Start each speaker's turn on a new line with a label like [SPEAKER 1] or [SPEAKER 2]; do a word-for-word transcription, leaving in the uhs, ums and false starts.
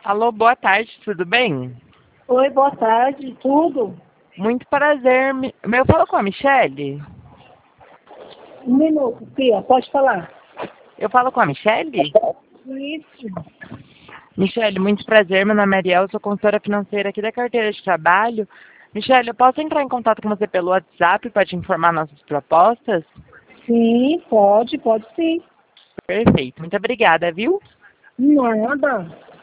[SPEAKER 1] Alô, boa tarde, tudo bem?
[SPEAKER 2] Oi, boa tarde, tudo?
[SPEAKER 1] Muito prazer. Mi- Eu falo com a Michele?
[SPEAKER 2] Um minuto, Pia, pode falar.
[SPEAKER 1] Eu falo com a Michele?
[SPEAKER 2] Isso.
[SPEAKER 1] Michele, muito prazer. Meu nome é Ariel, sou consultora financeira aqui da carteira de trabalho. Michele, eu posso entrar em contato com você pelo WhatsApp para te informar nossas propostas?
[SPEAKER 2] Sim, pode, pode sim.
[SPEAKER 1] Perfeito, muito obrigada, viu?
[SPEAKER 2] Nada.